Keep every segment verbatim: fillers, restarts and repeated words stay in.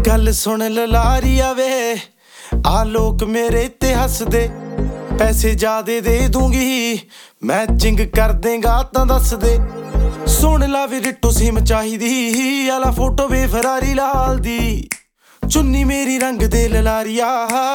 गल सुन ललारिया वे आ लोग मेरे ते हस दे पैसे ज्यादा दे दूंगी मैचिंग कर देगा तां दस दे सुन ला वे रिट्टो सिम चाहिदी आला फोटो वे फरारी लाल दी चुन्नी मेरी रंग दे ललारिया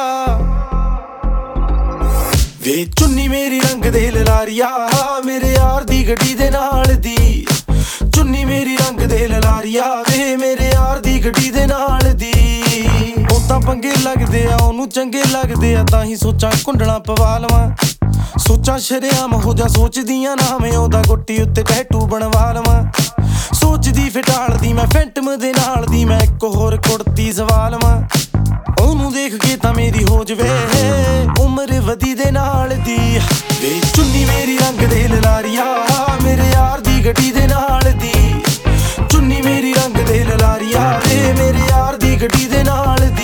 वे चुन्नी मेरी रंग दे ललारिया मेरे यार दी गड्डी दे नाल दी चुन्नी मेरी रंग दे ललारिया वे मेरे यार दी गड्डी दे नाल दी ਉਹ ਤਾਂ ਪੰਗੇ ਲੱਗਦੇ ਆ ਉਹਨੂੰ ਚੰਗੇ ਲੱਗਦੇ ਆ ਤਾਂ ਹੀ ਸੋਚਾਂ ਕੁੰਡਲਾਂ ਪਵਾ ਲਵਾਂ ਸੋਚਾਂ ਸ਼ਰਿਆਮ ਹੋ ਜਾ ਸੋਚਦੀਆਂ ਨਾ ਮੈਂ ਉਹਦਾ ਗੁੱਟੀ ਉੱਤੇ ਟੈਟੂ ਬਣਵਾ ਲਵਾਂ ਸੋਚਦੀ ਫਟਾਲਦੀ ਮੈਂ ਫੈਂਟਮ ਦੇ ਨਾਲ ਦੀ ਮੈਂ ਇੱਕ ਹੋਰ ਕੁੜਤੀ ਸਵਾ ਲਵਾਂ ਉਹਨੂੰ ਦੇਖ ਕੇ ਤਾਂ ਮੇਰੀ ਹੋ ਜਵੇ ਉਮਰ ਵਧੀ ਦੇ ਨਾਲ ਦੀ ਵੇ ਚੁੰਨੀ ਮੇਰੀ ਰੰਗ ਦੇ ਲਲਾਰੀਆ ਮੇਰੇ ਯਾਰ ਦੀ ਗੱਡੀ ਦੇ ਨਾਲ ਦੀ ਚੁੰਨੀ ਮੇਰੀ ਰੰਗ ਦੇ ਲਲਾਰੀਆ ਵੇ ਮੇਰੇ ਯਾਰ ਦੀ ਗੱਡੀ ਦੇ ਨਾਲ ਦੀ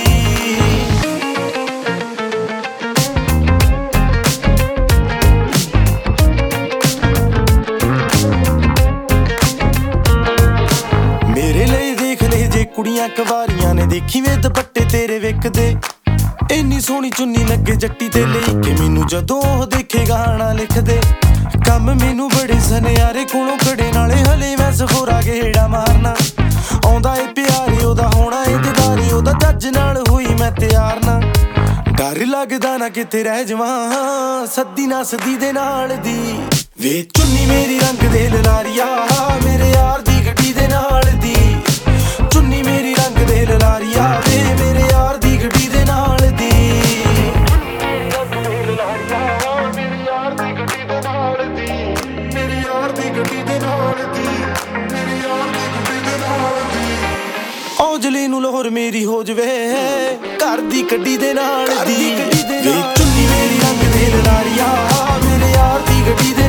ਮੇਰੇ ਲਈ ਦੇਖ ਲੈ ਜੇ ਕੁੜੀਆਂ ਕਵਾਰੀਆਂ ਨੇ ਦੇਖੀ ਵੇ ਦੁਪੱਟੇ ਤੇਰੇ ਵਿਕਦੇ ਇੰਨੀ ਸੋਹਣੀ ਚੁੰਨੀ ਲੱਗੇ ਜੱਟੀ ਤੇ ਲਈ ਕਿ ਮੈਨੂੰ ਜਦੋਂ ਉਹ ਦੇਖੇ ਗਾਣਾ ਲਿਖਦੇ ਕੰਮ ਮੈਨੂੰ ਬੜੇ ਸਨਿਆਰੇ ਕੋਲੋਂ ਕੜੇ ਨਾਲੇ ਹਲੇ ਮੈਂ ਸਫੋਰਾ ਗੇੜਾ ਮਾਰਨਾ ਆਉਂਦਾ ਏ ਪਿਆਰੇ ਉਹਦਾ ਹੋਣਾ ਏ ਦਿਦਾਰੇ ਉਹਦਾ ਜੱਜ ਨਾਲ ਹੋਈ ਮੈਂ ਤਿਆਰ ਨਾ ਡਰ ਲੱਗਦਾ ਨਾ ਕਿਤੇ ਰਹਿ ਜਾਵਾਂ ਸੱਦੀ ਨਾ ਸੱਦੀ ਦੇ ਨਾਲ ਦੀ ਵੇ ਚੁੰਨੀ ਮੇਰੀ ਰੰਗ ਦੇ ਲਲਾਰੀਆ ਮੇਰੇ ਯਾਰ ਦੀ ਗੱਡੀ ਦੇ ਨਾਲ ਦੀ ਚੁੰਨੀ ਮੇਰੀ ਰੰਗ ਦੇ ਲਲਾਰੀਆ ਵੇ ਮੇਰੇ ਯਾਰ ਦੀ ਗੱਡੀ ਦੇ ਨਾਲ ਦੀ ਔਜਲੇ ਨੂੰ ਲੋਹਰ ਮੇਰੀ ਹੋ ਜਵੇ ਘਰ ਦੀ ਗੱਡੀ ਦੇ ਨਾਲ ਦੀ ਵੇ ਚੁੰਨੀ ਮੇਰੀ ਰੰਗ ਦੇ ਲਲਾਰੀਆ ਮੇਰੇ ਯਾਰ ਦੀ ਗੱਡੀ ਦੇ